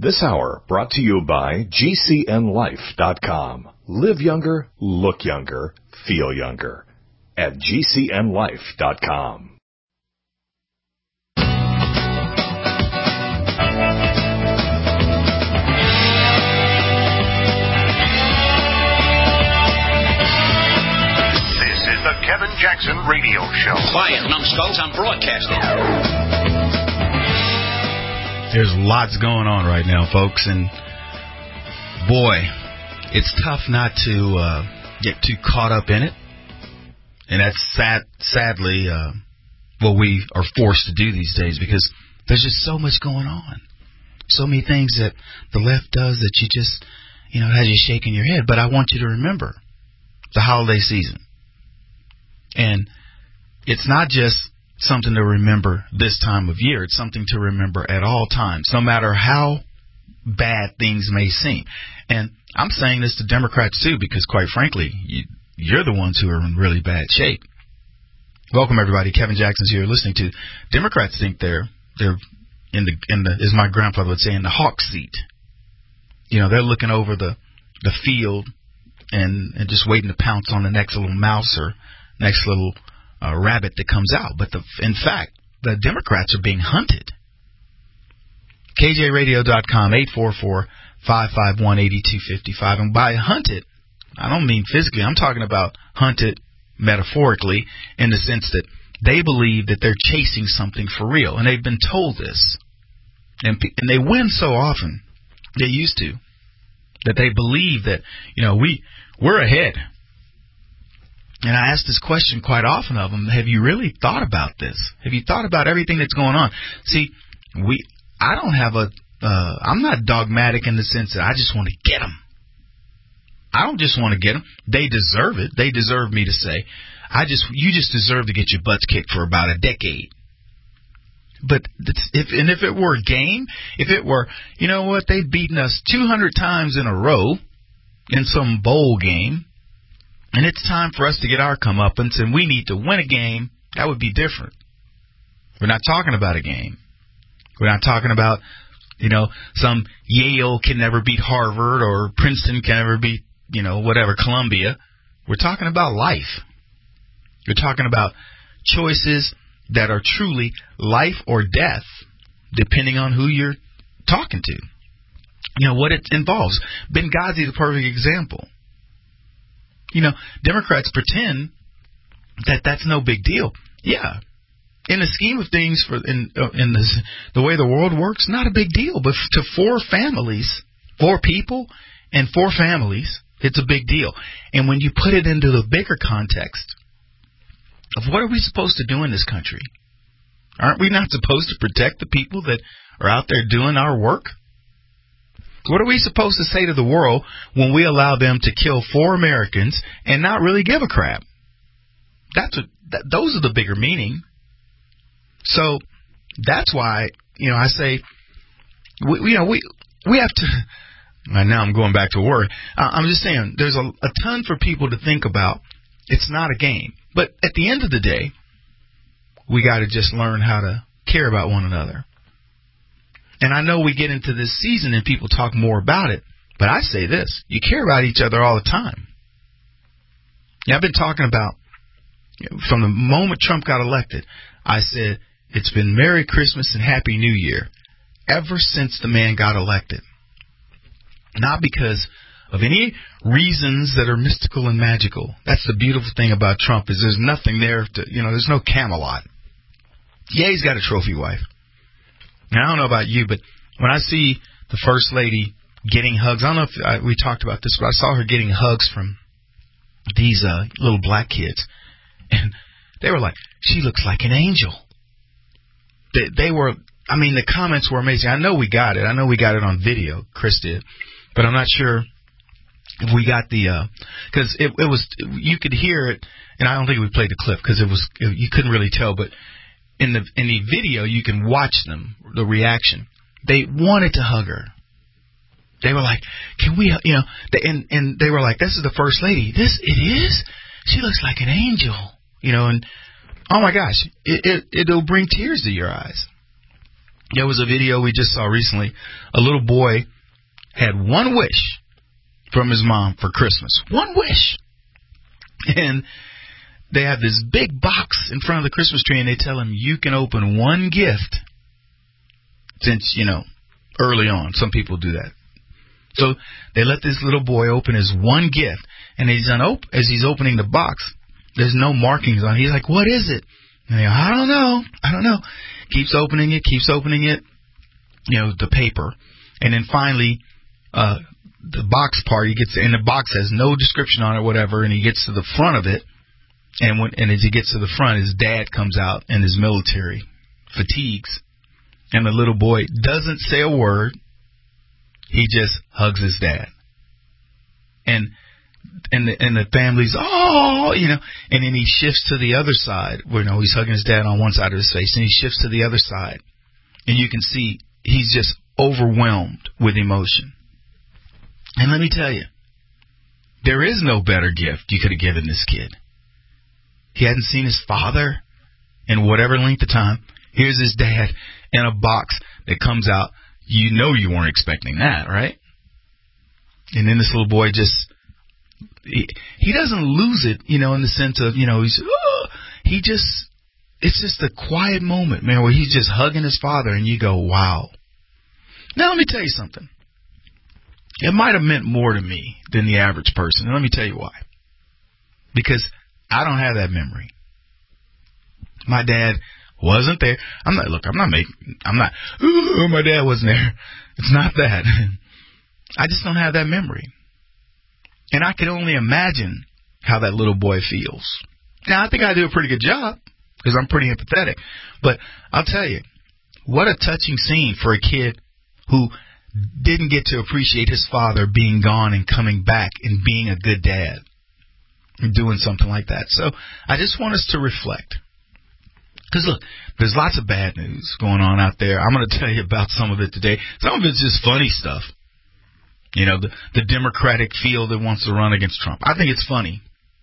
This hour brought to you by GCNLife.com. Live younger, look younger, feel younger. At GCNLife.com. The Kevin Jackson Radio Show. Quiet, numbskulls, I'm broadcasting. There's lots going on right now, folks, and boy, it's tough not to get too caught up in it. And that's sadly what we are forced to do these days, because there's just so much going on. So many things that the left does that you just, it has you shaking your head. But I want you to remember the holiday season. And it's not just something to remember this time of year. It's something to remember at all times, no matter how bad things may seem. And I'm saying this to Democrats, too, because, quite frankly, you're the ones who are in really bad shape. Welcome, everybody. Kevin Jackson's here listening to. Democrats think they're in the as my grandfather would say, in the hawk seat. They're looking over the field and just waiting to pounce on the next little mouse or next little rabbit that comes out. But in fact, the Democrats are being hunted. KJRadio.com, 844-551-8255. And by hunted, I don't mean physically. I'm talking about hunted metaphorically, in the sense that they believe that they're chasing something for real. And they've been told this. And they win so often, they used to, that they believe that, we're ahead. And I ask this question quite often of them: have you really thought about this? Have you thought about everything that's going on? See, I'm not dogmatic in the sense that I just want to get them. I don't just want to get them. They deserve it. They deserve me to say, you just deserve to get your butts kicked for about a decade. But if it were a game, if it were, they've beaten us 200 times in a row in some bowl game, and it's time for us to get our comeuppance, and we need to win a game, that would be different. We're not talking about a game. We're not talking about, some Yale can never beat Harvard or Princeton can never beat, Columbia. We're talking about life. We're talking about choices that are truly life or death, depending on who you're talking to. What it involves. Benghazi, the perfect example. Democrats pretend that that's no big deal. Yeah. In the scheme of things, in the way the world works, not a big deal. But to four people and four families, it's a big deal. And when you put it into the bigger context of what are we supposed to do in this country? Aren't we not supposed to protect the people that are out there doing our work? What are we supposed to say to the world when we allow them to kill 4 Americans and not really give a crap? Those are the bigger meaning. So that's why, I say, we have to. And now I'm going back to work. I'm just saying, there's a ton for people to think about. It's not a game. But at the end of the day, we got to just learn how to care about one another. And I know we get into this season and people talk more about it, but I say this: you care about each other all the time. I've been talking about, from the moment Trump got elected, I said, it's been Merry Christmas and Happy New Year ever since the man got elected. Not because of any reasons that are mystical and magical. That's the beautiful thing about Trump, is there's nothing there to, there's no Camelot. Yeah, he's got a trophy wife. Now, I don't know about you, but when I see the First Lady getting hugs, I don't know if we talked about this, but I saw her getting hugs from these little black kids. And they were like, she looks like an angel. They were, the comments were amazing. I know we got it. I know we got it on video. Chris did. But I'm not sure if we got the, because it was, you could hear it, and I don't think we played the clip because you couldn't really tell, but in the video, you can watch them, the reaction. They wanted to hug her. They were like, can we, and they were like, this is the First Lady. It is? She looks like an angel, and oh my gosh, it'll bring tears to your eyes. There was a video we just saw recently. A little boy had one wish from his mom for Christmas. One wish. And they have this big box in front of the Christmas tree, and they tell him, you can open one gift. Since, early on, some people do that. So they let this little boy open his one gift, and as he's opening the box, there's no markings on it. He's like, what is it? And they go, I don't know. Keeps opening it, the paper. And then finally, the box part, and the box has no description on it, whatever, and he gets to the front of it, and as he gets to the front, his dad comes out in his military fatigues, and the little boy doesn't say a word. He just hugs his dad. And the family's, and then he shifts to the other side, where he's hugging his dad on one side of his face, and he shifts to the other side, and you can see he's just overwhelmed with emotion. And let me tell you, there is no better gift you could have given this kid. He hadn't seen his father in whatever length of time. Here's his dad in a box that comes out. You weren't expecting that, right? And then this little boy he doesn't lose it, in the sense of, it's just a quiet moment, man, where he's just hugging his father, and you go, wow. Now, let me tell you something. It might have meant more to me than the average person, and let me tell you why. Because I don't have that memory. My dad wasn't there. My dad wasn't there. It's not that. I just don't have that memory. And I can only imagine how that little boy feels. Now, I think I do a pretty good job because I'm pretty empathetic. But I'll tell you, what a touching scene for a kid who didn't get to appreciate his father being gone and coming back and being a good dad and doing something like that. So I just want us to reflect. Because, look, there's lots of bad news going on out there. I'm going to tell you about some of it today. Some of it's just funny stuff. The Democratic field that wants to run against Trump. I think it's funny.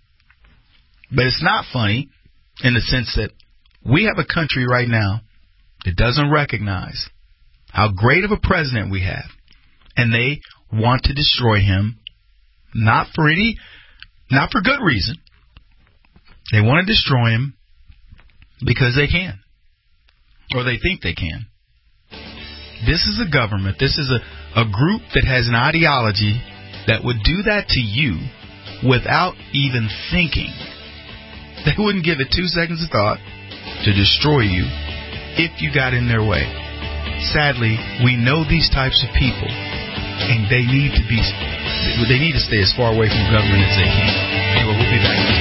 But it's not funny in the sense that we have a country right now that doesn't recognize how great of a president we have. And they want to destroy him, not for good reason. They want to destroy him because they can. Or they think they can. This is a government, this is a group that has an ideology that would do that to you without even thinking. They wouldn't give it 2 seconds of thought to destroy you if you got in their way. Sadly, we know these types of people, and they need to stay as far away from government as they can. Anyway, we'll be back.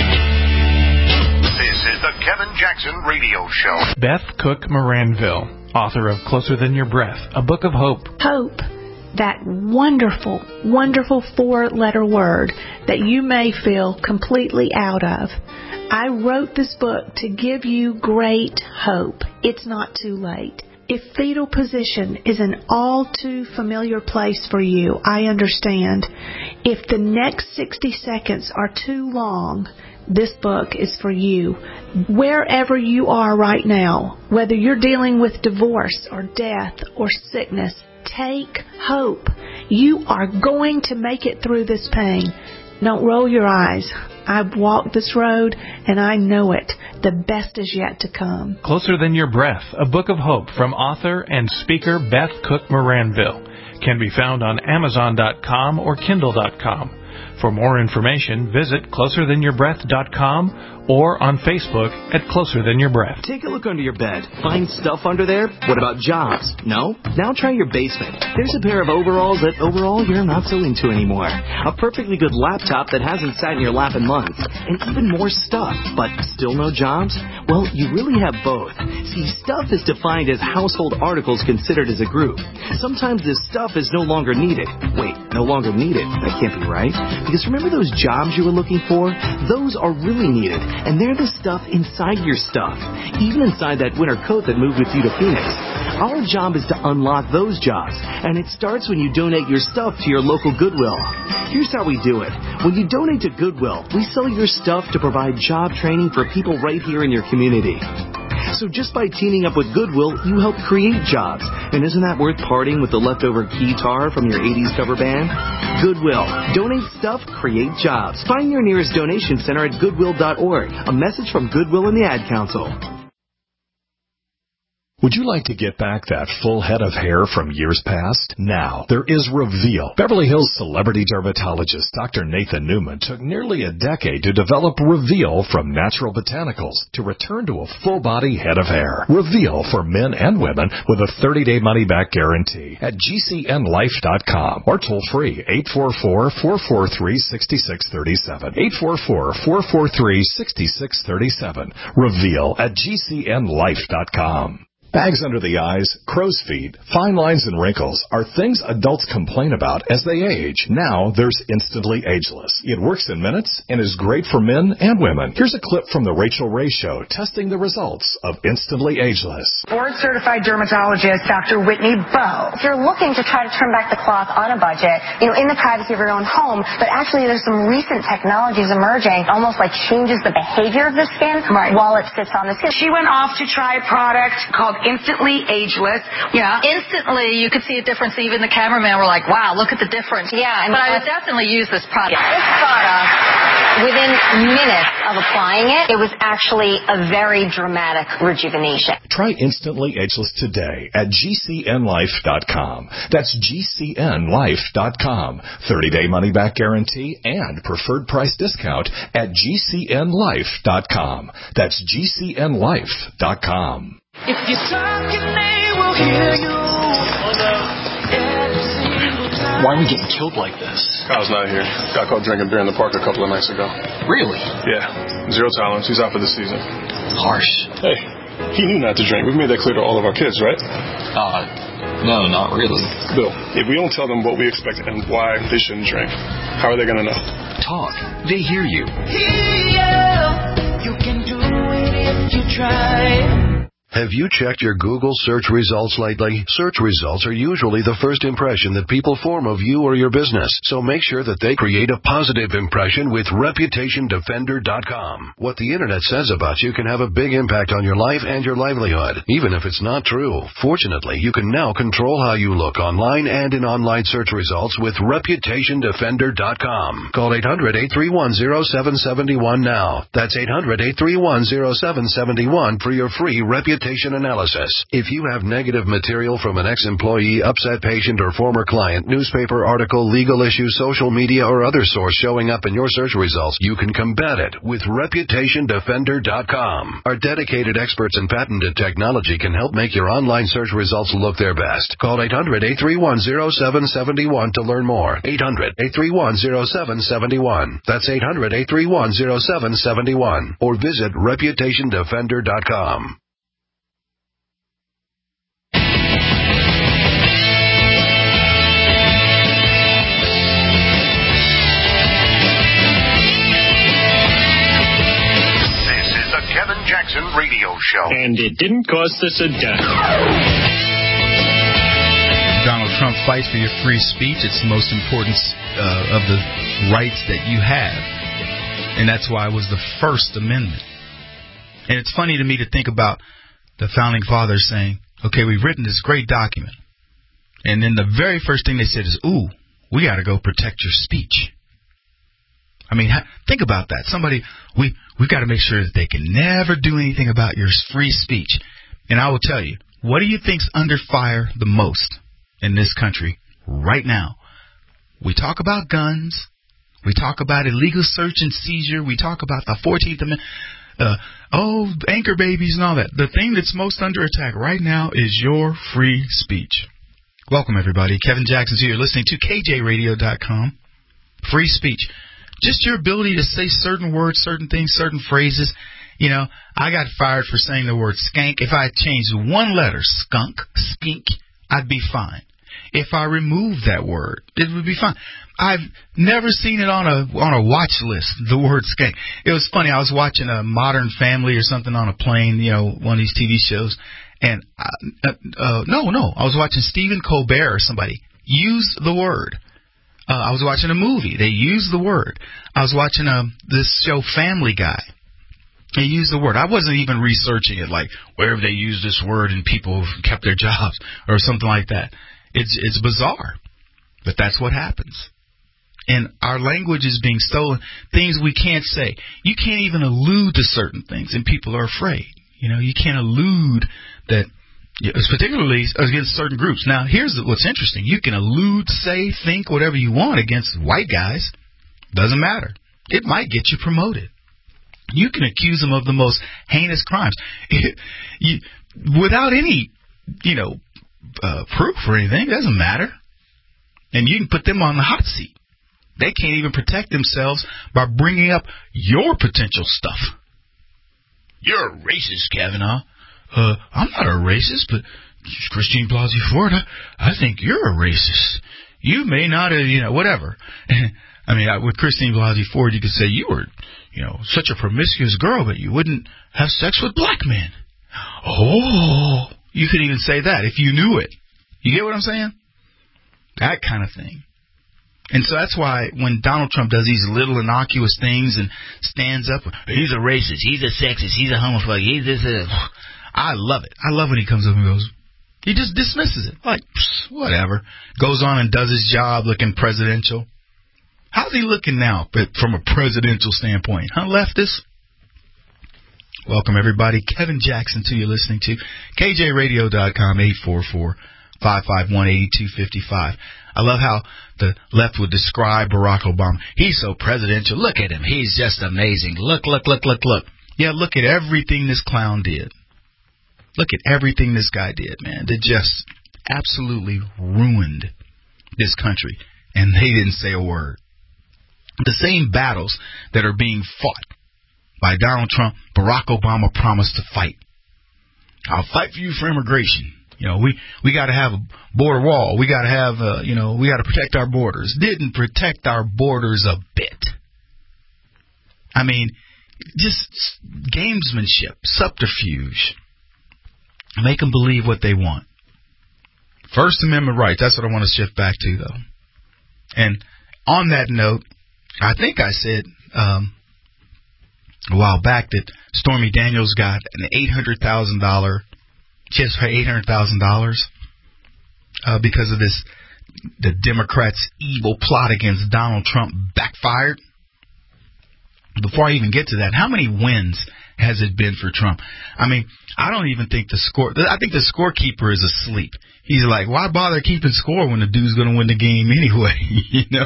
This is the Kevin Jackson Radio Show. Beth Cook Moranville, author of Closer Than Your Breath, a book of hope. Hope, that wonderful, wonderful 4-letter word that you may feel completely out of. I wrote this book to give you great hope. It's not too late. If fetal position is an all too familiar place for you, I understand. If the next 60 seconds are too long, this book is for you. Wherever you are right now, whether you're dealing with divorce or death or sickness, take hope. You are going to make it through this pain. Don't roll your eyes. I've walked this road, and I know it. The best is yet to come. Closer Than Your Breath, a book of hope from author and speaker Beth Cook Moranville, can be found on Amazon.com or Kindle.com. For more information, visit closerthanyourBreath.com or on Facebook at Closer Than Your Breath. Take a look under your bed. Find stuff under there? What about jobs? No? Now try your basement. There's a pair of overalls that overall you're not so into anymore. A perfectly good laptop that hasn't sat in your lap in months. And even more stuff, but still no jobs? Well, you really have both. See, stuff is defined as household articles considered as a group. Sometimes this stuff is no longer needed. Wait, no longer needed? That can't be right. Because remember those jobs you were looking for? Those are really needed. And they're the stuff inside your stuff. Even inside that winter coat that moved with you to Phoenix. Our job is to unlock those jobs. And it starts when you donate your stuff to your local Goodwill. Here's how we do it. When you donate to Goodwill, we sell your stuff to provide job training for people right here in your community. So just by teaming up with Goodwill, you help create jobs. And isn't that worth parting with the leftover guitar from your 80s cover band? Goodwill. Donate stuff, create jobs. Find your nearest donation center at goodwill.org. A message from Goodwill and the Ad Council. Would you like to get back that full head of hair from years past? Now, there is Reveal. Beverly Hills celebrity dermatologist Dr. Nathan Newman took nearly a decade to develop Reveal from natural botanicals to return to a full-body head of hair. Reveal for men and women with a 30-day money-back guarantee at GCNlife.com or toll free 844-443-6637. 844-443-6637. Reveal at GCNlife.com. Bags under the eyes, crow's feet, fine lines, and wrinkles are things adults complain about as they age. Now there's Instantly Ageless. It works in minutes and is great for men and women. Here's a clip from the Rachel Ray Show testing the results of Instantly Ageless. Board-certified dermatologist Dr. Whitney Bowe. If you're looking to try to turn back the clock on a budget, in the privacy of your own home, but actually there's some recent technologies emerging, almost like changes the behavior of the skin while it sits on the skin. She went off to try a product called Instantly Ageless. Yeah, instantly you could see a difference. Even the cameraman were like, wow, look at the difference. Yeah. But I would definitely use this product. This product, within minutes of applying it, it was actually a very dramatic rejuvenation. Try Instantly Ageless today at GCNlife.com. That's GCNlife.com. 30-day money-back guarantee and preferred price discount at GCNlife.com. That's GCNlife.com. If you're talking, they will hear you. Why are we getting killed like this? Kyle's not here. Got caught drinking beer in the park a couple of nights ago. Really? Yeah. 0 tolerance. He's out for the season. Harsh. Hey, he knew not to drink. We've made that clear to all of our kids, right? No, not really. Bill, if we don't tell them what we expect and why they shouldn't drink, how are they going to know? Talk. They hear you. You can do it if you try. Have you checked your Google search results lately? Search results are usually the first impression that people form of you or your business. So make sure that they create a positive impression with ReputationDefender.com. What the internet says about you can have a big impact on your life and your livelihood, even if it's not true. Fortunately, you can now control how you look online and in online search results with ReputationDefender.com. Call 800-831-0771 now. That's 800-831-0771 for your free reputation analysis. If you have negative material from an ex-employee, upset patient, or former client, newspaper article, legal issue, social media, or other source showing up in your search results, you can combat it with ReputationDefender.com. Our dedicated experts in patented technology can help make your online search results look their best. Call 800-831-0771 to learn more. 800-831-0771. That's 800-831-0771. Or visit ReputationDefender.com. Kevin Jackson Radio Show. And it didn't cost us a dime. Donald Trump fights for your free speech. It's the most important of the rights that you have. And that's why it was the First Amendment. And it's funny to me to think about the Founding Fathers saying, okay, we've written this great document. And then the very first thing they said is, ooh, we got to go protect your speech. I mean, think about that. We've got to make sure that they can never do anything about your free speech. And I will tell you, what do you think's under fire the most in this country right now? We talk about guns. We talk about illegal search and seizure. We talk about the 14th Amendment. Anchor babies and all that. The thing that's most under attack right now is your free speech. Welcome, everybody. Kevin Jackson's here. You're listening to KJRadio.com. Free speech. Just your ability to say certain words, certain things, certain phrases. You know, I got fired for saying the word skank. If I changed one letter, skunk, skink, I'd be fine. If I removed that word, it would be fine. I've never seen it on a watch list, the word skank. It was funny. I was watching a Modern Family or something on a plane, you know, one of these TV shows. And, I was watching Stephen Colbert or somebody use the word. I was watching a movie. They used the word. I was watching this show, Family Guy. They used the word. I wasn't even researching it, like where have they used this word and people have kept their jobs or something like that. It's bizarre, but that's what happens. And our language is being stolen. Things we can't say. You can't even allude to certain things, and people are afraid. You can't allude that, particularly against certain groups. Now, here's what's interesting. You can allude, say, think whatever you want against white guys. Doesn't matter. It might get you promoted. You can accuse them of the most heinous crimes without any, proof or anything. It doesn't matter. And you can put them on the hot seat. They can't even protect themselves by bringing up your potential stuff. You're a racist, Kavanaugh. I'm not a racist, but Christine Blasey Ford, I think you're a racist. You may not have, whatever. I mean, with Christine Blasey Ford, you could say you were, such a promiscuous girl, but you wouldn't have sex with black men. Oh, you could even say that if you knew it. You get what I'm saying? That kind of thing. And so that's why when Donald Trump does these little innocuous things and stands up, he's a racist, he's a sexist, he's a homophobe, he's this. I love it. I love when he comes up and goes, he just dismisses it. Like, whatever. Goes on and does his job looking presidential. How's he looking now from a presidential standpoint? Huh, leftist? Welcome, everybody. Kevin Jackson to you listening to KJRadio.com, 844-551-8255. I love how the left would describe Barack Obama. He's so presidential. Look at him. He's just amazing. Look. Yeah, look at everything this clown did. Look at everything this guy did, man. They just absolutely ruined this country, and they didn't say a word. The same battles that are being fought by Donald Trump, Barack Obama promised to fight. I'll fight for you for immigration. We got to have a border wall. We got to have, we got to protect our borders. Didn't protect our borders a bit. I mean, just gamesmanship, subterfuge. Make them believe what they want. First Amendment rights. That's what I want to shift back to, though. And on that note, I think I said a while back that Stormy Daniels got an $800,000. She has to pay $800,000 because of this. The Democrats' evil plot against Donald Trump backfired. Before I even get to that, how many wins has it been for Trump? I mean, I don't even think I think the scorekeeper is asleep. He's like, why bother keeping score when the dude's going to win the game anyway?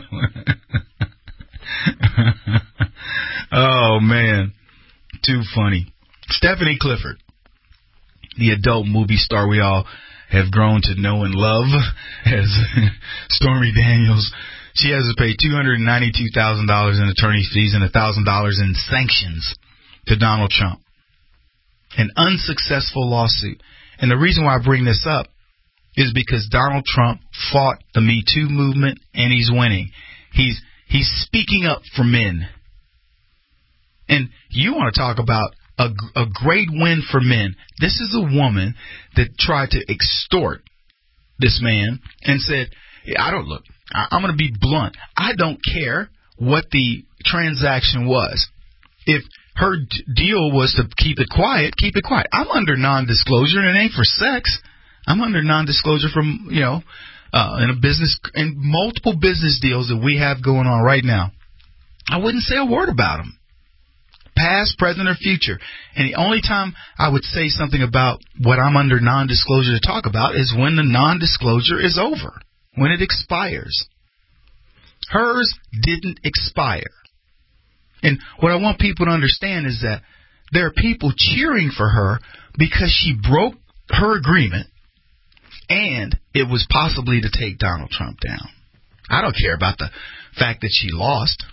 Oh, man. Too funny. Stephanie Clifford, the adult movie star we all have grown to know and love as Stormy Daniels. She has to pay $292,000 in attorney fees and $1,000 in sanctions to Donald Trump. An unsuccessful lawsuit. And the reason why I bring this up is because Donald Trump fought the Me Too movement, and he's winning. He's speaking up for men. And you want to talk about a great win for men. This is a woman that tried to extort this man and said, I'm going to be blunt. I don't care what the transaction was. If her deal was to keep it quiet, keep it quiet. I'm under non-disclosure, and it ain't for sex. I'm under non-disclosure from, in a business, and multiple business deals that we have going on right now. I wouldn't say a word about them. Past, present, or future. And the only time I would say something about what I'm under non-disclosure to talk about is when the non-disclosure is over, when it expires. Hers didn't expire. And what I want people to understand is that there are people cheering for her because she broke her agreement, and it was possibly to take Donald Trump down. I don't care about the fact that she lost.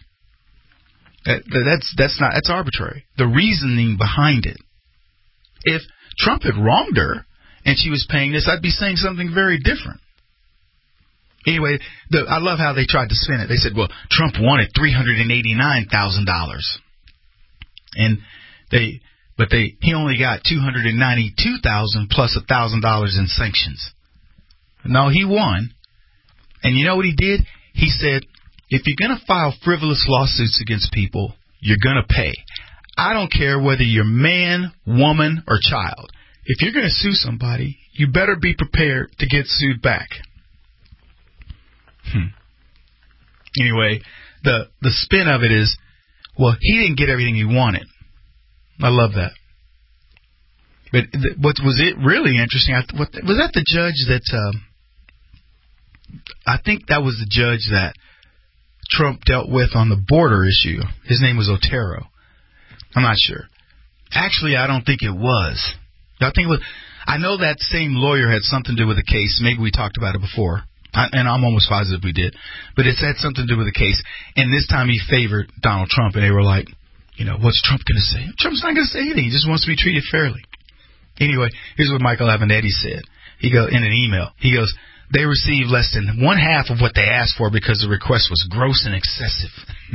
That's arbitrary. The reasoning behind it. If Trump had wronged her and she was paying this, I'd be saying something very different. Anyway, I love how they tried to spin it. They said, well, Trump wanted $389,000. And he only got $292,000 plus $1,000 in sanctions. No, he won. And you know what he did? He said, if you're going to file frivolous lawsuits against people, you're going to pay. I don't care whether you're man, woman, or child. If you're going to sue somebody, you better be prepared to get sued back. Anyway, the spin of it is, well, he didn't get everything he wanted. I love that. But what was it really interesting? Was that the judge that? I think that was the judge that Trump dealt with on the border issue. His name was Otero. I'm not sure. Actually, I don't think it was. I think it was. I know that same lawyer had something to do with the case. Maybe we talked about it before, and I'm almost positive we did. But it had something to do with the case. And this time he favored Donald Trump, and they were like, what's Trump going to say? Trump's not going to say anything. He just wants to be treated fairly. Anyway, here's what Michael Avenatti said. He goes in an email. He goes, they received less than 1/2 of what they asked for because the request was gross and excessive.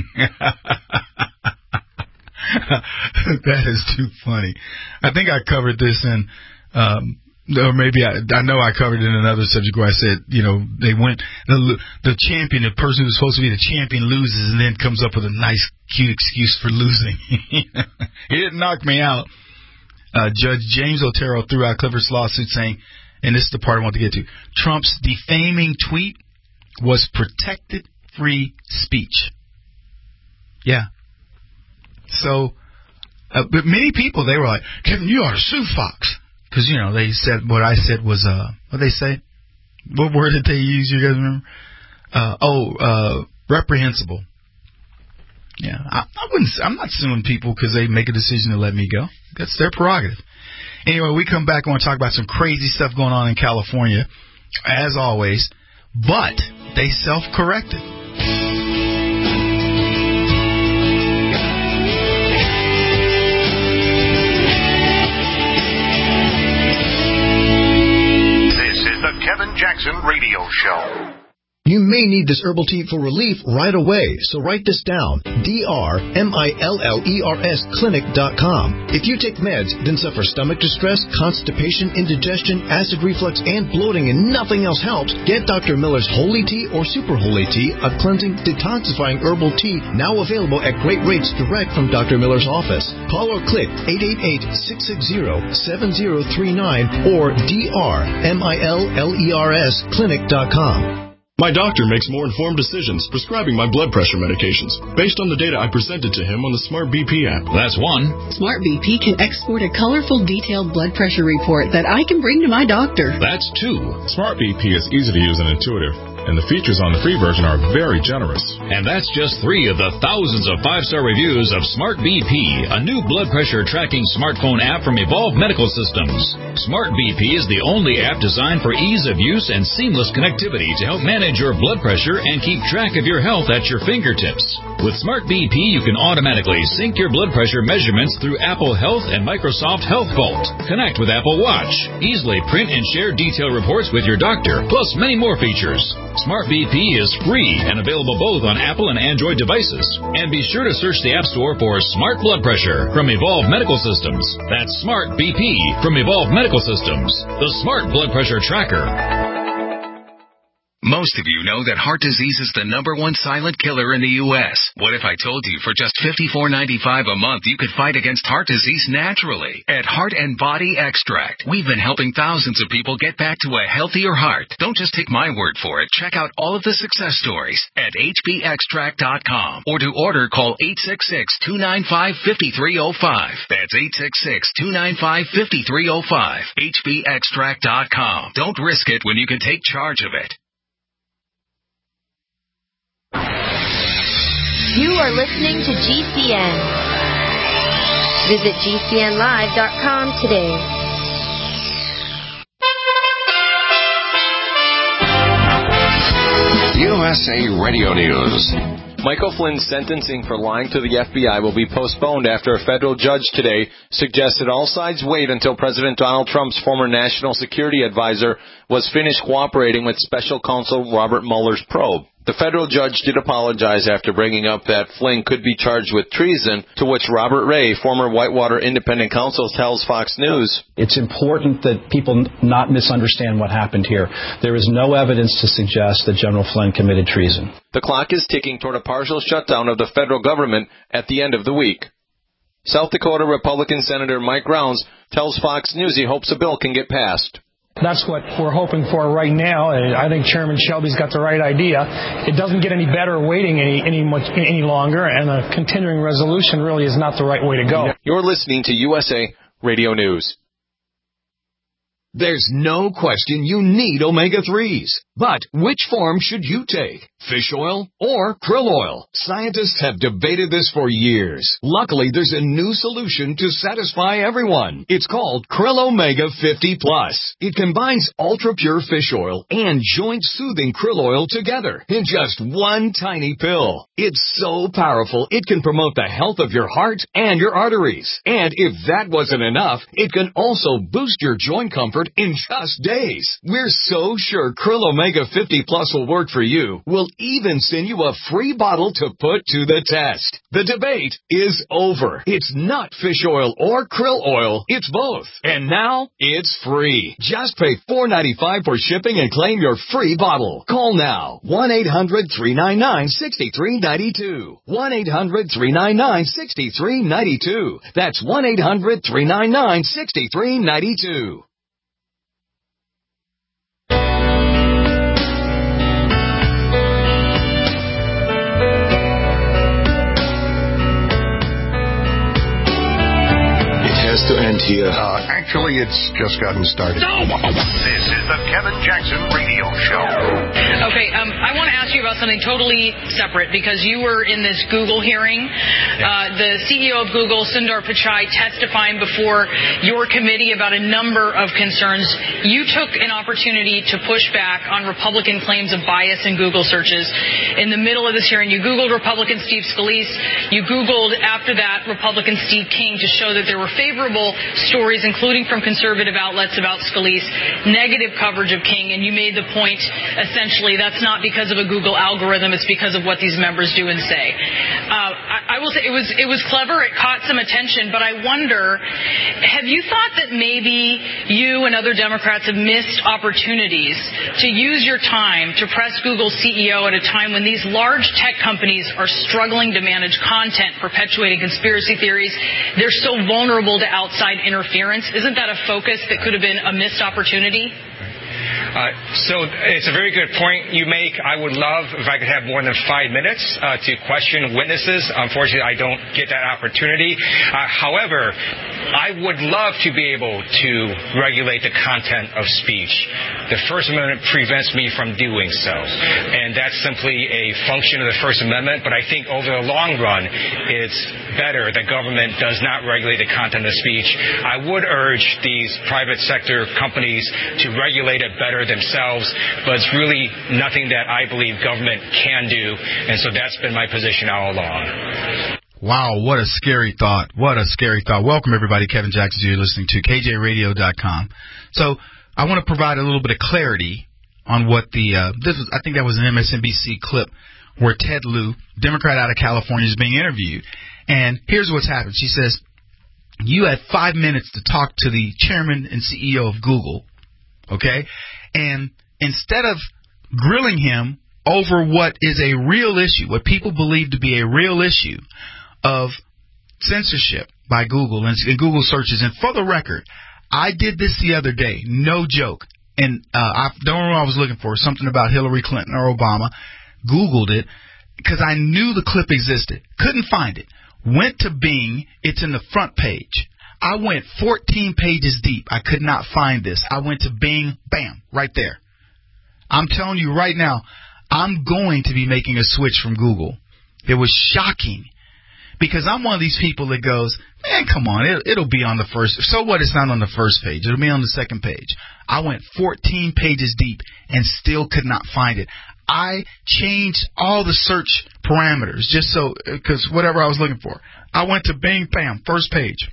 That is too funny. I think I covered this in, or maybe I know I covered it in another subject where I said, they went, the champion, the person who's supposed to be the champion loses and then comes up with a nice, cute excuse for losing. He didn't knock me out. Judge James Otero threw out Clifford's lawsuit saying, and this is the part I want to get to, Trump's defaming tweet was protected free speech. Yeah. So, but many people, they were like, Kevin, you ought to sue Fox. Because, they said, what I said was, what did they say? What word did they use? You guys remember? Reprehensible. Yeah, I'm not suing people because they make a decision to let me go. That's their prerogative. Anyway, we come back. I want to talk about some crazy stuff going on in California, as always. But they self-corrected. This is the Kevin Jackson Radio Show. You may need this herbal tea for relief right away, so write this down. DRMILLERS clinic.com. If you take meds, then suffer stomach distress, constipation, indigestion, acid reflux, and bloating, and nothing else helps, get Dr. Miller's Holy Tea or Super Holy Tea, a cleansing, detoxifying herbal tea, now available at great rates direct from Dr. Miller's office. Call or click 888-660-7039 or DRMILLERS clinic.com. My doctor makes more informed decisions prescribing my blood pressure medications based on the data I presented to him on the Smart BP app. That's one. Smart BP can export a colorful, detailed blood pressure report that I can bring to my doctor. That's two. Smart BP is easy to use and intuitive, and the features on the free version are very generous. And that's just 3 of the thousands of 5-star reviews of Smart BP, a new blood pressure tracking smartphone app from Evolve Medical Systems. Smart BP is the only app designed for ease of use and seamless connectivity to help manage your blood pressure and keep track of your health at your fingertips. With Smart BP, you can automatically sync your blood pressure measurements through Apple Health and Microsoft Health Vault. Connect with Apple Watch. Easily print and share detailed reports with your doctor, plus many more features. Smart BP is free and available both on Apple and Android devices. And be sure to search the App Store for Smart Blood Pressure from Evolve Medical Systems. That's Smart BP from Evolve Medical Systems, the Smart Blood Pressure Tracker. Most of you know that heart disease is the #1 silent killer in the U.S. What if I told you for just $54.95 a month you could fight against heart disease naturally? At Heart and Body Extract, we've been helping thousands of people get back to a healthier heart. Don't just take my word for it. Check out all of the success stories at hbextract.com. Or to order, call 866-295-5305. That's 866-295-5305. hbextract.com. Don't risk it when you can take charge of it. You are listening to GCN. Visit GCNlive.com today. USA Radio News. Michael Flynn's sentencing for lying to the FBI will be postponed after a federal judge today suggested all sides wait until President Donald Trump's former national security advisor was finished cooperating with special counsel Robert Mueller's probe. The federal judge did apologize after bringing up that Flynn could be charged with treason, to which Robert Ray, former Whitewater independent counsel, tells Fox News. It's important that people not misunderstand what happened here. There is no evidence to suggest that General Flynn committed treason. The clock is ticking toward a partial shutdown of the federal government at the end of the week. South Dakota Republican Senator Mike Rounds tells Fox News he hopes a bill can get passed. That's what we're hoping for right now. I think Chairman Shelby's got the right idea. It doesn't get any better waiting any longer, and a continuing resolution really is not the right way to go. You're listening to USA Radio News. There's no question you need omega-3s. But which form should you take? Fish oil or krill oil? Scientists have debated this for years. Luckily, there's a new solution to satisfy everyone. It's called Krill Omega 50 Plus. It combines ultra-pure fish oil and joint-soothing krill oil together in just one tiny pill. It's so powerful, it can promote the health of your heart and your arteries. And if that wasn't enough, it can also boost your joint comfort in just days. We're so sure Krill Omega 50 Plus will work for you. We'll even send you a free bottle to put to the test. The debate is over. It's not fish oil or krill oil. It's both. And now it's free. Just pay $4.95 for shipping and claim your free bottle. Call now. 1-800-399-6392. 1-800-399-6392. That's 1-800-399-6392. To end here. Actually, it's just gotten started. No! This is the Kevin Jackson Radio Show. Okay, I want to ask you about something totally separate because you were in this Google hearing. The CEO of Google, Sundar Pichai, testifying before your committee about a number of concerns. You took an opportunity to push back on Republican claims of bias in Google searches. In the middle of this hearing, you Googled Republican Steve Scalise. You Googled, after that, Republican Steve King to show that there were favorable stories, including from conservative outlets about Scalise, negative coverage of King, and you made the point, essentially, that's not because of a Google algorithm, it's because of what these members do and say. I will say it was clever, it caught some attention, but I wonder, have you thought that maybe you and other Democrats have missed opportunities to use your time to press Google's CEO at a time when these large tech companies are struggling to manage content, perpetuating conspiracy theories? They're so vulnerable to outside interference. Isn't that a focus that could have been a missed opportunity? So it's a very good point you make. I would love if I could have more than 5 minutes to question witnesses. Unfortunately, I don't get that opportunity. However, I would love to be able to regulate the content of speech. The First Amendment prevents me from doing so. And that's simply a function of the First Amendment. But I think over the long run, it's better that government does not regulate the content of speech. I would urge these private sector companies to regulate it better themselves, but it's really nothing that I believe government can do, and so that's been my position all along. Wow, what a scary thought. What a scary thought. Welcome, everybody. Kevin Jackson, you're listening to KJRadio.com. So I want to provide a little bit of clarity on what I think that was an MSNBC clip where Ted Lieu, Democrat out of California, is being interviewed. And here's what's happened. She says, you had 5 minutes to talk to the chairman and CEO of Google, okay? And instead of grilling him over what is a real issue, what people believe to be a real issue of censorship by Google and Google searches, and for the record, I did this the other day, no joke, and I don't know what I was looking for, something about Hillary Clinton or Obama, Googled it, because I knew the clip existed, couldn't find it, went to Bing, it's in the front page. I went 14 pages deep. I could not find this. I went to Bing, bam, right there. I'm telling you right now, I'm going to be making a switch from Google. It was shocking because I'm one of these people that goes, man, come on, it'll be on the first. So what? It's not on the first page. It'll be on the second page. I went 14 pages deep and still could not find it. I changed all the search parameters just so, because whatever I was looking for. I went to Bing, bam, first page.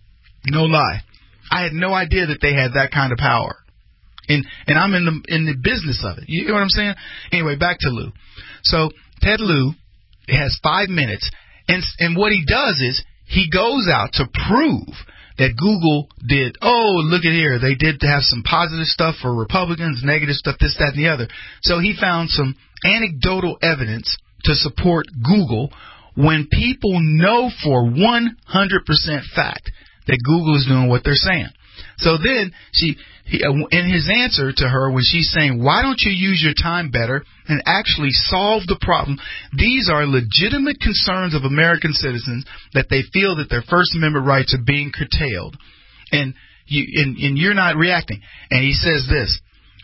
No lie. I had no idea that they had that kind of power. And I'm in the business of it. You know what I'm saying? Anyway, back to Lieu. So Ted Lieu has 5 minutes, and what he does is he goes out to prove that Google did, look at here, they did have some positive stuff for Republicans, negative stuff, this, that, and the other. So he found some anecdotal evidence to support Google when people know for 100% fact that Google is doing what they're saying. So then in his answer to her, when she's saying, why don't you use your time better and actually solve the problem? These are legitimate concerns of American citizens that they feel that their First Amendment rights are being curtailed. And you're not reacting. And he says this.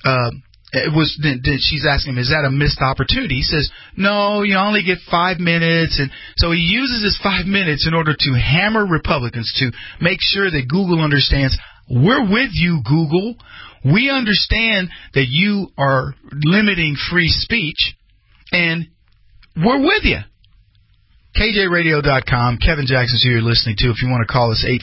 She's asking him, is that a missed opportunity? He says, no, you only get 5 minutes. And so he uses his 5 minutes in order to hammer Republicans to make sure that Google understands, we're with you, Google. We understand that you are limiting free speech, and we're with you. KJRadio.com. Kevin Jackson's who you're listening to. If you want to call us,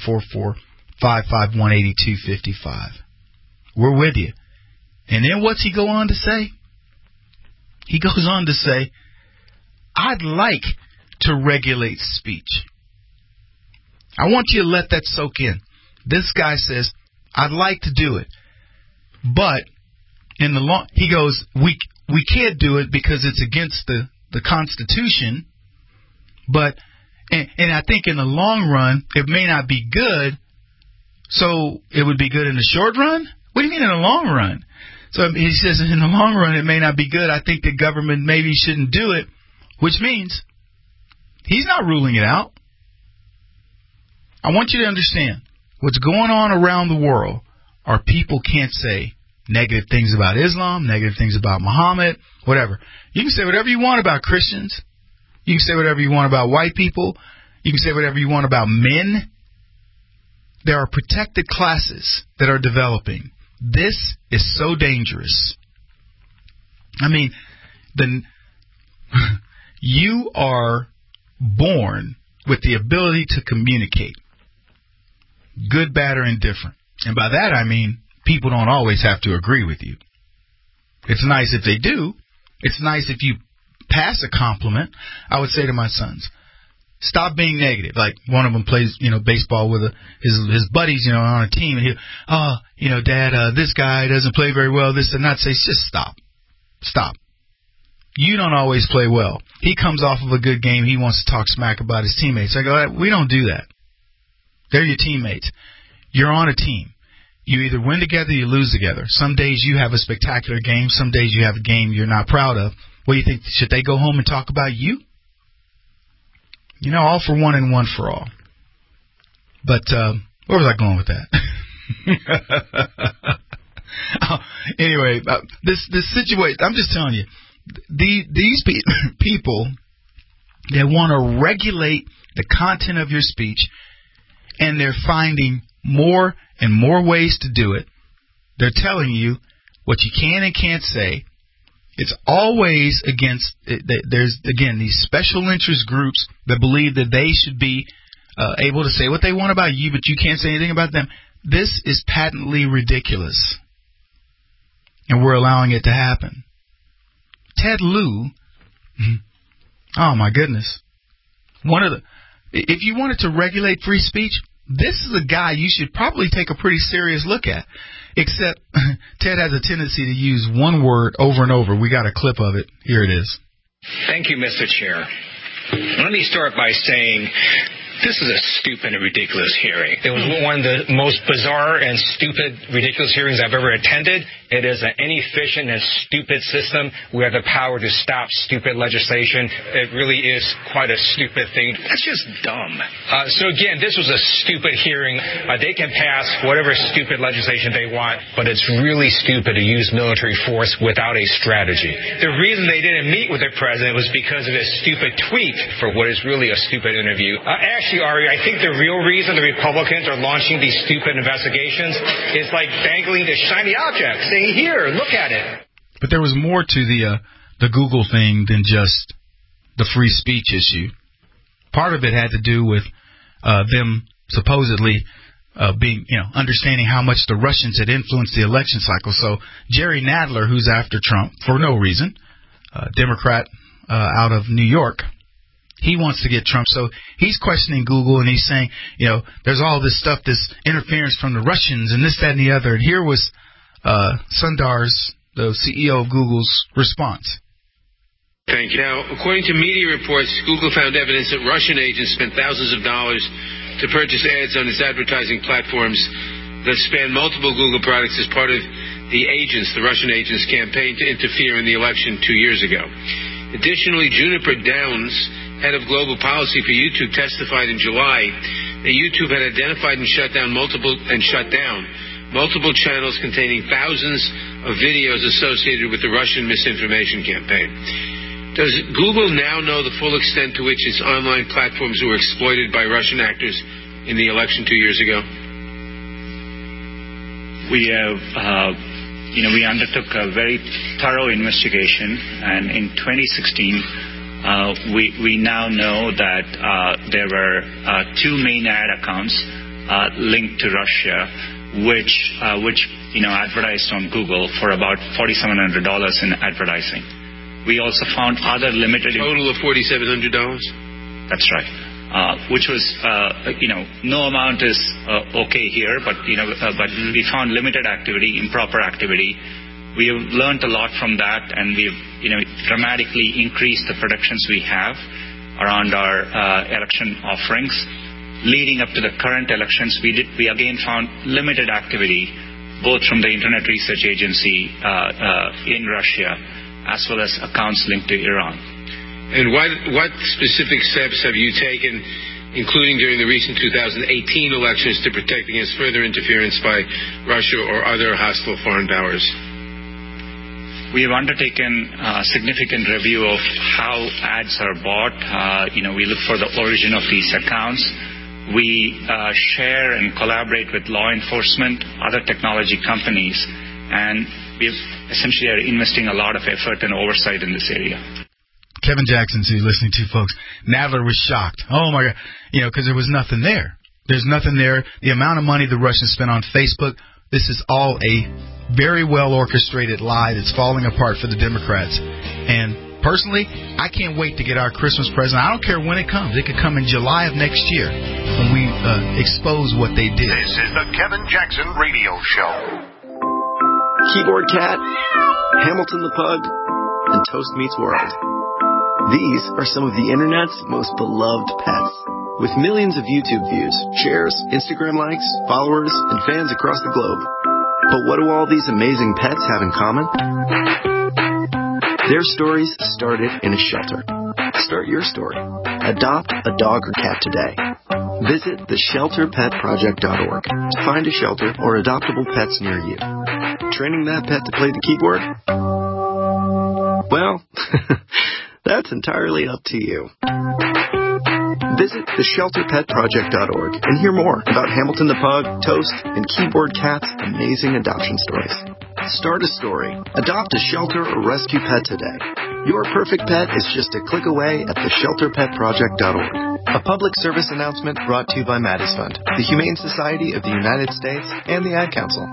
844-551-8255. We're with you. And then what's he go on to say? He goes on to say, I'd like to regulate speech. I want you to let that soak in. This guy says, I'd like to do it. But in the long, he goes, we can't do it because it's against the Constitution. But, and I think in the long run, it may not be good. So it would be good in the short run? What do you mean in the long run? So he says in the long run, it may not be good. I think the government maybe shouldn't do it, which means he's not ruling it out. I want you to understand what's going on around the world are people can't say negative things about Islam, negative things about Muhammad, whatever. You can say whatever you want about Christians. You can say whatever you want about white people. You can say whatever you want about men. There are protected classes that are developing. This is so dangerous. I mean, you are born with the ability to communicate, good, bad, or indifferent. And by that I mean people don't always have to agree with you. It's nice if they do. It's nice if you pass a compliment. I would say to my sons, stop being negative. Like one of them plays, baseball with his buddies, on a team, and Dad, this guy doesn't play very well. This and that. Say, just stop. You don't always play well. He comes off of a good game. He wants to talk smack about his teammates. I go, we don't do that. They're your teammates. You're on a team. You either win together or you lose together. Some days you have a spectacular game. Some days you have a game you're not proud of. What do you think? Should they go home and talk about you? All for one and one for all. But where was I going with that? Anyway, this situation, I'm just telling you, these people that want to regulate the content of your speech, and they're finding more and more ways to do it. They're telling you what you can and can't say. It's always against, there's, again, these special interest groups that believe that they should be able to say what they want about you, but you can't say anything about them. This is patently ridiculous. And we're allowing it to happen. Ted Lieu, oh my goodness. If you wanted to regulate free speech, this is a guy you should probably take a pretty serious look at. Except Ted has a tendency to use one word over and over. We got a clip of it. Here it is. Thank you, Mr. Chair. Let me start by saying this is a stupid and ridiculous hearing. It was one of the most bizarre and stupid, ridiculous hearings I've ever attended. It is an inefficient and stupid system. We have the power to stop stupid legislation. It really is quite a stupid thing. That's just dumb. So again, this was a stupid hearing. They can pass whatever stupid legislation they want, but it's really stupid to use military force without a strategy. The reason they didn't meet with the president was because of his stupid tweet for what is really a stupid interview. Actually, Ari, I think the real reason the Republicans are launching these stupid investigations is like dangling the shiny object, saying, here, look at it. But there was more to the Google thing than just the free speech issue. Part of it had to do with them supposedly being, understanding how much the Russians had influenced the election cycle. So Jerry Nadler, who's after Trump for no reason, Democrat out of New York, he wants to get Trump. So he's questioning Google, and he's saying, there's all this stuff, this interference from the Russians and this, that, and the other. And here was Sundar's, the CEO of Google's, response. Thank you. Now, according to media reports, Google found evidence that Russian agents spent thousands of dollars to purchase ads on its advertising platforms that span multiple Google products as part of the Russian agents' campaign to interfere in the election 2 years ago. Additionally, Juniper Downs, head of global policy for YouTube, testified in July that YouTube had identified and shut down multiple channels containing thousands of videos associated with the Russian misinformation campaign. Does Google now know the full extent to which its online platforms were exploited by Russian actors in the election 2 years ago? We have, we undertook a very thorough investigation, and in 2016, we now know that there were two main ad accounts linked to Russia, which advertised on Google for about $4,700 in advertising. We also found other limited... Total of $4,700? That's right. Which was, no amount is okay here, but we found limited activity, improper activity. We have learned a lot from that, and we've, dramatically increased the protections we have around our election offerings. Leading up to the current elections, we again found limited activity, both from the Internet Research Agency in Russia, as well as accounts linked to Iran. And what specific steps have you taken, including during the recent 2018 elections, to protect against further interference by Russia or other hostile foreign powers? We have undertaken a significant review of how ads are bought. We look for the origin of these accounts. We share and collaborate with law enforcement, other technology companies, and we essentially are investing a lot of effort and oversight in this area. Kevin Jackson, who you're listening to, folks. Nadler was shocked. Oh, my God. Because there was nothing there. There's nothing there. The amount of money the Russians spent on Facebook, this is all a very well orchestrated lie that's falling apart for the Democrats. And personally, I can't wait to get our Christmas present. I don't care when it comes. It could come in July of next year when we expose what they did. This is the Kevin Jackson Radio Show. Keyboard Cat, Hamilton the Pug, and Toast Meets World. These are some of the Internet's most beloved pets. With millions of YouTube views, shares, Instagram likes, followers, and fans across the globe. But what do all these amazing pets have in common? Their stories started in a shelter. Start your story. Adopt a dog or cat today. Visit theshelterpetproject.org to find a shelter or adoptable pets near you. Training that pet to play the keyboard? Well, that's entirely up to you. Visit theshelterpetproject.org and hear more about Hamilton the Pug, Toast, and Keyboard Cat's amazing adoption stories. Start a story, adopt a shelter or rescue pet today. Your perfect pet is just a click away at theshelterpetproject.org. A public service announcement brought to you by Maddie's Fund, the Humane Society of the United States, and the Ad Council.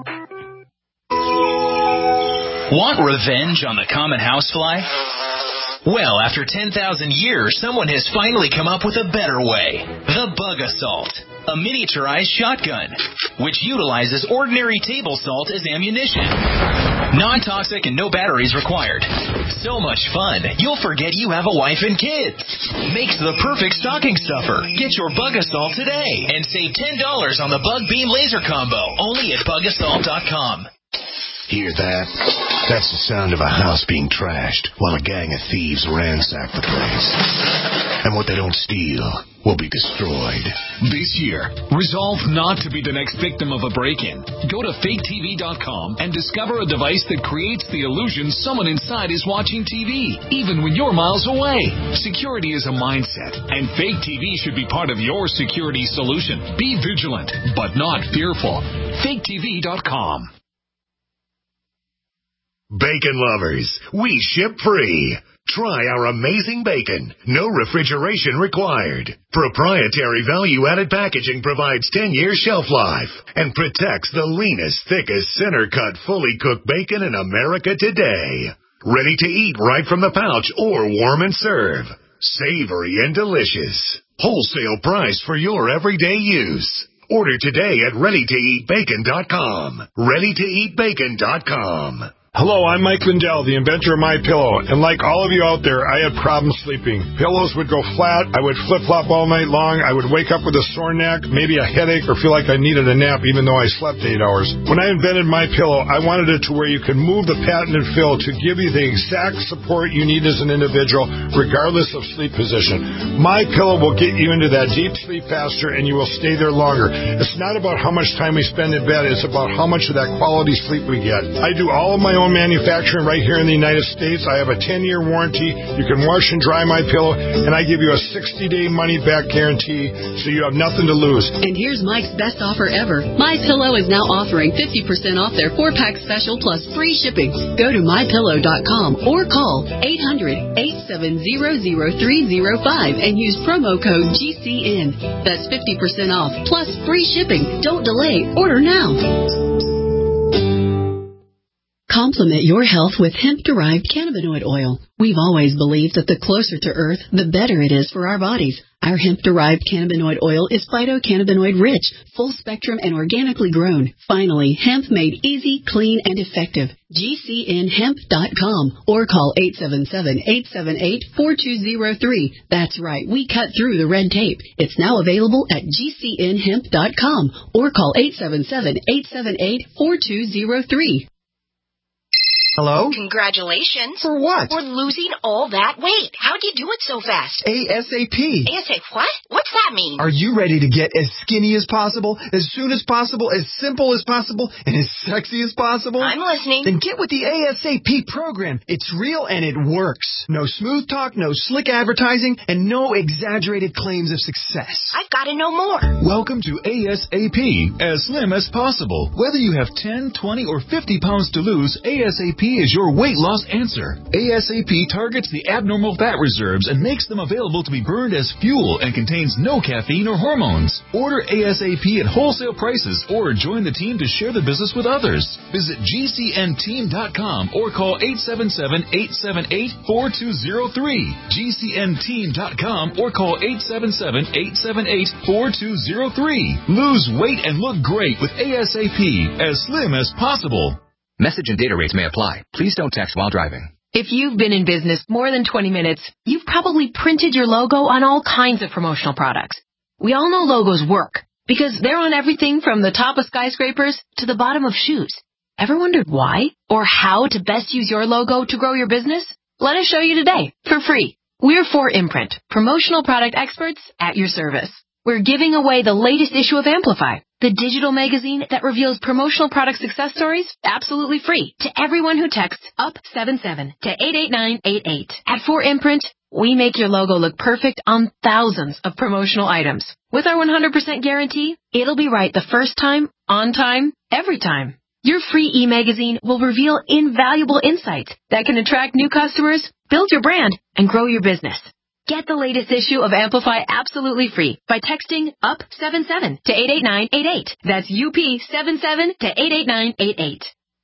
Want revenge on the common housefly? Well, after 10,000 years, someone has finally come up with a better way. The Bug Assault, a miniaturized shotgun, which utilizes ordinary table salt as ammunition. Non-toxic and no batteries required. So much fun, you'll forget you have a wife and kids. Makes the perfect stocking stuffer. Get your Bug Assault today and save $10 on the Bug Beam Laser Combo, only at bugassault.com. Hear that? That's the sound of a house being trashed while a gang of thieves ransack the place. And what they don't steal will be destroyed. This year, resolve not to be the next victim of a break-in. Go to faketv.com and discover a device that creates the illusion someone inside is watching TV, even when you're miles away. Security is a mindset, and Fake TV should be part of your security solution. Be vigilant, but not fearful. faketv.com. Bacon lovers, we ship free. Try our amazing bacon. No refrigeration required. Proprietary value-added packaging provides 10-year shelf life and protects the leanest, thickest, center-cut, fully cooked bacon in America today. Ready to eat right from the pouch or warm and serve. Savory and delicious. Wholesale price for your everyday use. Order today at ReadyToEatBacon.com. ReadyToEatBacon.com. Hello, I'm Mike Lindell, the inventor of MyPillow, and like all of you out there, I had problems sleeping. Pillows would go flat, I would flip-flop all night long, I would wake up with a sore neck, maybe a headache, or feel like I needed a nap even though I slept 8 hours. When I invented MyPillow, I wanted it to where you can move the patented fill to give you the exact support you need as an individual, regardless of sleep position. MyPillow will get you into that deep sleep faster, and you will stay there longer. It's not about how much time we spend in bed, it's about how much of that quality sleep we get. I do all of my own manufacturing right here in the United States. I have a 10-year warranty. You can wash and dry MyPillow, and I give you a 60-day money-back guarantee, so you have nothing to lose. And here's Mike's best offer ever. MyPillow is now offering 50% off their 4-pack special plus free shipping. Go to MyPillow.com or call 800-870-0305 and use promo code GCN. That's 50% off plus free shipping. Don't delay. Order now. Complement your health with hemp-derived cannabinoid oil. We've always believed that the closer to Earth, the better it is for our bodies. Our hemp-derived cannabinoid oil is phytocannabinoid-rich, full-spectrum, and organically grown. Finally, hemp made easy, clean, and effective. GCNhemp.com or call 877-878-4203. That's right, we cut through the red tape. It's now available at GCNhemp.com or call 877-878-4203. Hello? Congratulations. For what? For losing all that weight. How'd you do it so fast? ASAP. ASAP what? What's that mean? Are you ready to get as skinny as possible, as soon as possible, as simple as possible, and as sexy as possible? I'm listening. Then get with the ASAP program. It's real and it works. No smooth talk, no slick advertising, and no exaggerated claims of success. I've got to know more. Welcome to ASAP, as slim as possible. Whether you have 10, 20, or 50 pounds to lose, ASAP is your weight loss answer. ASAP targets the abnormal fat reserves and makes them available to be burned as fuel and contains no caffeine or hormones. Order ASAP at wholesale prices or join the team to share the business with others. Visit GCNteam.com or call 877-878-4203. GCNteam.com or call 877-878-4203. Lose weight and look great with ASAP, as slim as possible. Message and data rates may apply. Please don't text while driving. If you've been in business more than 20 minutes, you've probably printed your logo on all kinds of promotional products. We all know logos work because they're on everything from the top of skyscrapers to the bottom of shoes. Ever wondered why or how to best use your logo to grow your business? Let us show you today for free. We're 4imprint, promotional product experts at your service. We're giving away the latest issue of Amplify, the digital magazine that reveals promotional product success stories absolutely free to everyone who texts UP77 to 88988. At 4imprint, we make your logo look perfect on thousands of promotional items. With our 100% guarantee, it'll be right the first time, on time, every time. Your free e-magazine will reveal invaluable insights that can attract new customers, build your brand, and grow your business. Get the latest issue of Amplify absolutely free by texting UP77 to 88988. That's UP77 to 88988.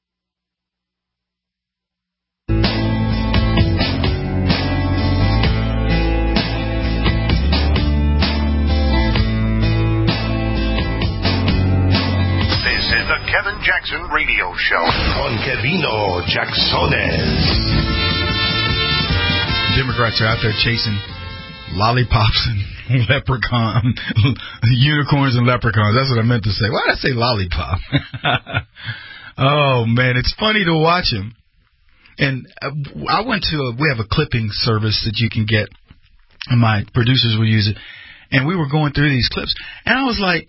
This is the Kevin Jackson Radio Show on Kevino Jacksones. Democrats are out there chasing lollipops and unicorns and leprechauns. That's what I meant to say. Why did I say lollipop? Oh, man, it's funny to watch him. And we have a clipping service that you can get, and my producers will use it, and we were going through these clips, and I was like,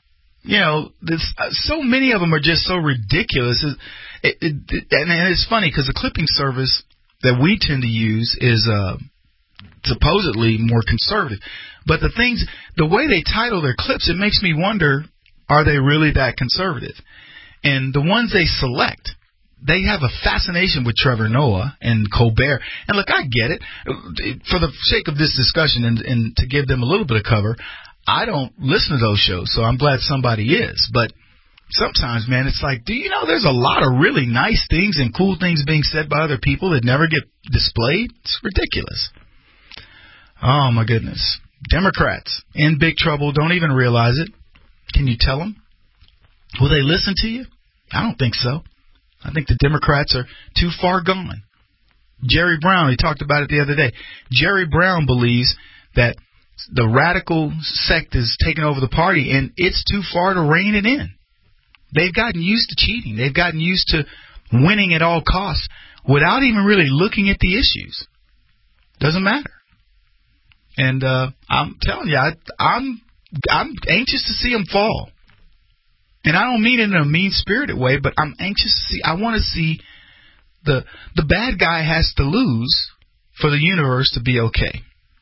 so many of them are just so ridiculous. And it's funny because the clipping service that we tend to use is supposedly more conservative. But the way they title their clips, it makes me wonder, are they really that conservative? And the ones they select, they have a fascination with Trevor Noah and Colbert. And look, I get it. For the sake of this discussion and to give them a little bit of cover, I don't listen to those shows, so I'm glad somebody is. But sometimes, man, it's like, do you know there's a lot of really nice things and cool things being said by other people that never get displayed? It's ridiculous. Oh, my goodness. Democrats in big trouble, don't even realize it. Can you tell them? Will they listen to you? I don't think so. I think the Democrats are too far gone. Jerry Brown, he talked about it the other day. Jerry Brown believes that the radical sect is taking over the party, and it's too far to rein it in. They've gotten used to cheating. They've gotten used to winning at all costs without even really looking at the issues. Doesn't matter. And I'm telling you, I'm anxious to see them fall. And I don't mean it in a mean-spirited way, but I'm anxious to see. I want to see the bad guy has to lose for the universe to be okay.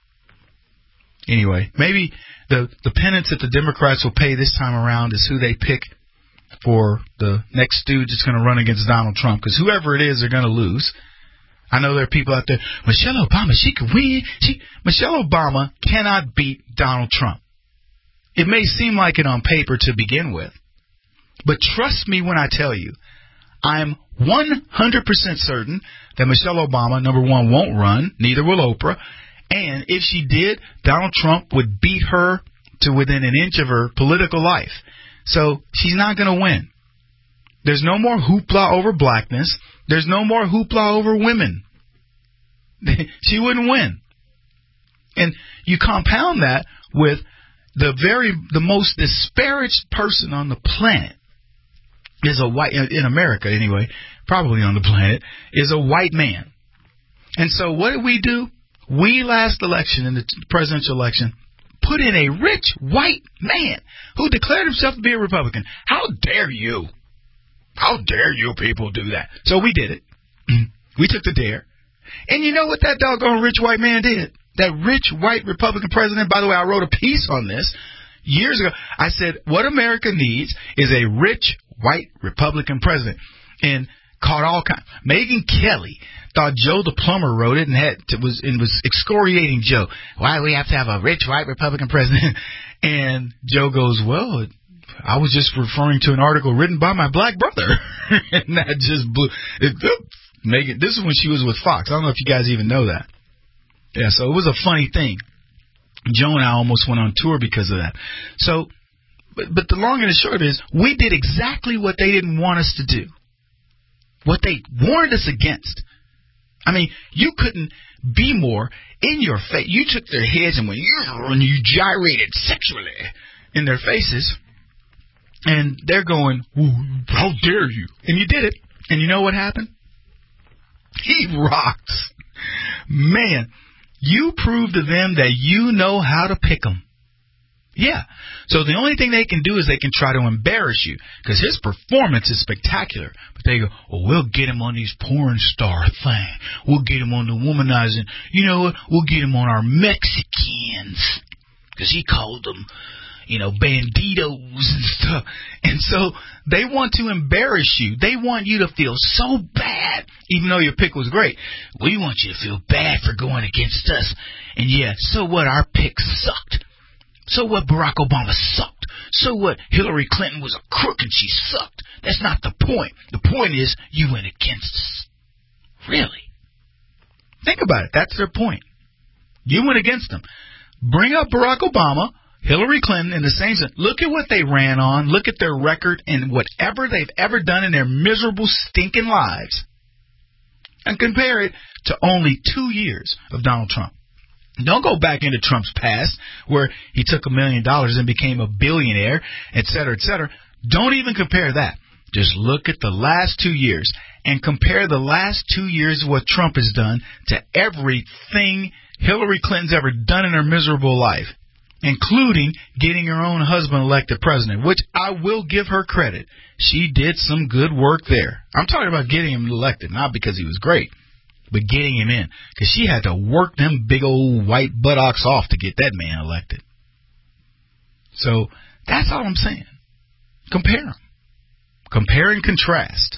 Anyway, maybe the penance that the Democrats will pay this time around is who they pick for the next stooge that's going to run against Donald Trump. Because whoever it is, they're going to lose. I know there are people out there, Michelle Obama, she could win. Michelle Obama cannot beat Donald Trump. It may seem like it on paper to begin with, but trust me when I tell you, I'm 100% certain that Michelle Obama, number one, won't run, neither will Oprah, and if she did, Donald Trump would beat her to within an inch of her political life. So she's not going to win. There's no more hoopla over blackness. There's no more hoopla over women. She wouldn't win. And you compound that with the most disparaged person on the planet is a white, in America anyway, probably on the planet, is a white man. And so what did we do? We last election, in the presidential election, put in a rich white man who declared himself to be a Republican. How dare you? How dare you people do that? So we did it. We took the dare. And you know what that doggone rich white man did? That rich white Republican president, by the way, I wrote a piece on this years ago. I said, what America needs is a rich white Republican president. And caught all kinds. Megyn Kelly thought Joe the plumber wrote it and was excoriating Joe. Why do we have to have a rich white Republican president? And Joe goes, well, I was just referring to an article written by my black brother. And that just blew it. Megan, this is when she was with Fox. I don't know if you guys even know that. Yeah, so it was a funny thing. Joe and I almost went on tour because of that. So, but the long and the short is, we did exactly what they didn't want us to do. What they warned us against. I mean, you couldn't be more in your face. You took their heads and you gyrated sexually in their faces. And they're going, how dare you? And you did it. And you know what happened? He rocks. Man, you proved to them that you know how to pick them. Yeah. So the only thing they can do is they can try to embarrass you because his performance is spectacular. But they go, well, we'll get him on these porn star thing. We'll get him on the womanizing. You know what? We'll get him on our Mexicans because he called them, banditos and stuff. And so they want to embarrass you. They want you to feel so bad, even though your pick was great. We want you to feel bad for going against us. And yeah, so what? Our pick sucked. So what? Barack Obama sucked. So what? Hillary Clinton was a crook and she sucked. That's not the point. The point is you went against us. Really? Think about it. That's their point. You went against them. Bring up Barack Obama, Hillary Clinton in the same sense. Look at what they ran on. Look at their record and whatever they've ever done in their miserable, stinking lives. And compare it to only 2 years of Donald Trump. Don't go back into Trump's past where he took $1 million and became a billionaire, et cetera, et cetera. Don't even compare that. Just look at the last 2 years and compare the last 2 years of what Trump has done to everything Hillary Clinton's ever done in her miserable life, including getting her own husband elected president, which I will give her credit. She did some good work there. I'm talking about getting him elected, not because he was great, but getting him in, because she had to work them big old white buttocks off to get that man elected. So that's all I'm saying. Compare them. Compare and contrast.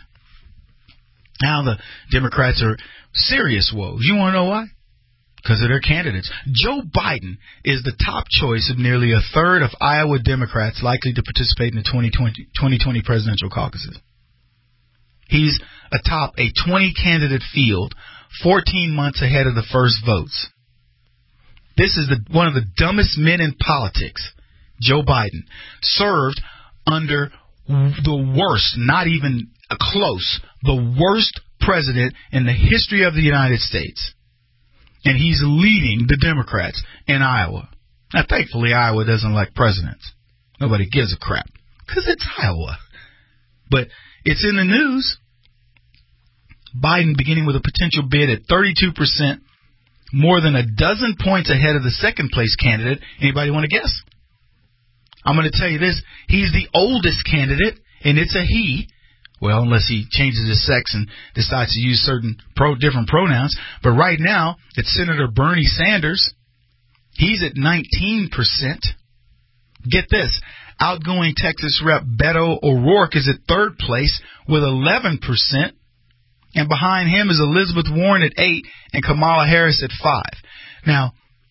Now the Democrats are serious woes. You want to know why? Because of their candidates. Joe Biden is the top choice of nearly a third of Iowa Democrats likely to participate in the 2020 presidential caucuses. He's atop a 20-candidate field 14 months ahead of the first votes. This is one of the dumbest men in politics. Joe Biden served under the worst, not even close the worst president in the history of the United States. And he's leading the Democrats in Iowa. Now, thankfully, Iowa doesn't elect presidents. Nobody gives a crap because it's Iowa. But it's in the news. Biden beginning with a potential bid at 32%, more than a dozen points ahead of the second-place candidate. Anybody want to guess? I'm going to tell you this. He's the oldest candidate, and it's a he. Well, unless he changes his sex and decides to use certain different pronouns. But right now, it's Senator Bernie Sanders. He's at 19%. Get this. Outgoing Texas Rep. Beto O'Rourke is at third place with 11%. And behind him is Elizabeth Warren at 8% and Kamala Harris at 5%. Now,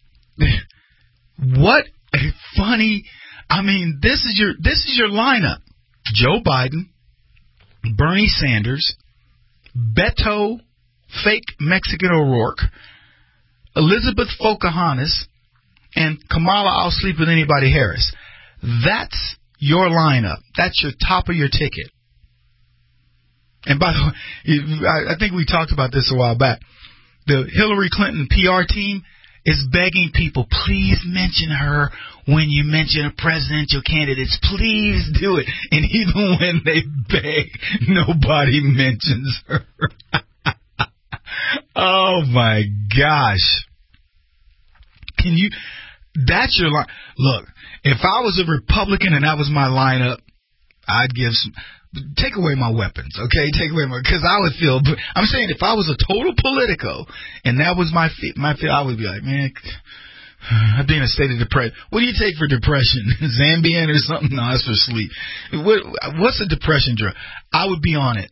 what a funny... I mean, this is your lineup. Joe Biden, Bernie Sanders, Beto, fake Mexican O'Rourke, Elizabeth Pocahontas, and Kamala I'll sleep with anybody Harris. That's your lineup. That's your top of your ticket. And by the way, I think we talked about this a while back. The Hillary Clinton PR team is begging people, please mention her when you mention a presidential candidates. Please do it. And even when they beg, nobody mentions her. Oh, my gosh. That's your line. Look, if I was a Republican and that was my lineup, I'd take away my weapons, okay? Because I would feel, I'm saying if I was a total Politico and that was my feel, I would be like, man, I'd be in a state of depression. What do you take for depression? Zambian or something? No, that's for sleep. What's a depression drug? I would be on it.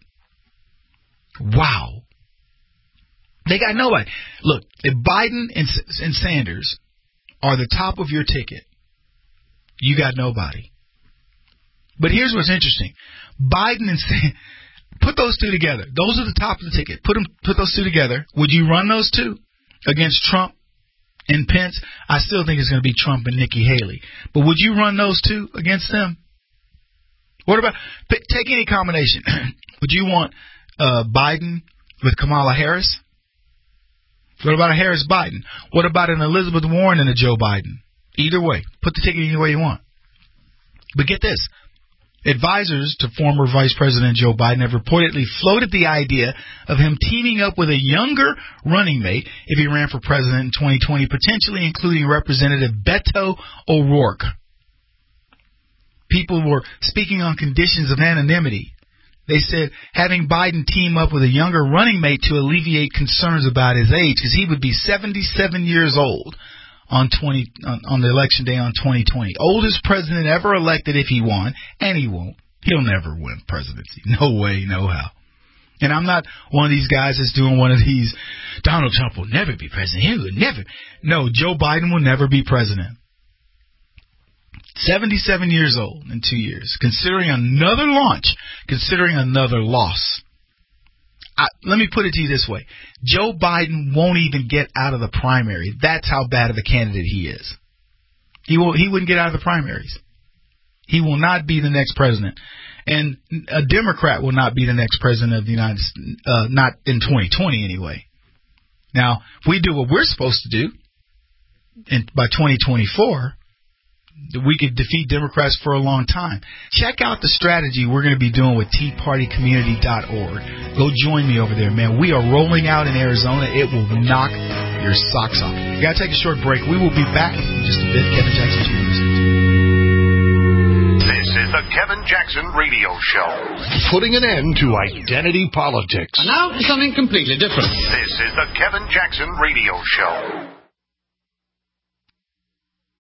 Wow. They got nobody. Look, if Biden and Sanders are the top of your ticket, you got nobody. But here's what's interesting. Biden and Sanders, put those two together. Those are the top of the ticket. Put those two together. Would you run those two against Trump and Pence? I still think it's going to be Trump and Nikki Haley. But would you run those two against them? What about, take any combination. Would you want Biden with Kamala Harris? What about a Harris-Biden? What about an Elizabeth Warren and a Joe Biden? Either way. Put the ticket any way you want. But get this. Advisors to former Vice President Joe Biden have reportedly floated the idea of him teaming up with a younger running mate if he ran for president in 2020, potentially including Representative Beto O'Rourke. People were speaking on conditions of anonymity. They said having Biden team up with a younger running mate to alleviate concerns about his age, because he would be 77 years old on the election day on 2020. Oldest president ever elected if he won, and he won't. He'll never win presidency. No way, no how. And I'm not one of these guys that's doing one of these, Donald Trump will never be president. He would never. No, Joe Biden will never be president. 77 years old in 2 years. Considering another launch, considering another loss. Let me put it to you this way. Joe Biden won't even get out of the primary. That's how bad of a candidate he is. He wouldn't get out of the primaries. He will not be the next president. And a Democrat will not be the next president of the United States, not in 2020 anyway. Now, if we do what we're supposed to do, and by 2024, we could defeat Democrats for a long time. Check out the strategy we're going to be doing with TeaPartyCommunity.org. Go join me over there, man. We are rolling out in Arizona. It will knock your socks off. We got to take a short break. We will be back in just a bit. Kevin Jackson, you're listening to. This is the Kevin Jackson Radio Show. Putting an end to identity politics. And now for something completely different. This is the Kevin Jackson Radio Show.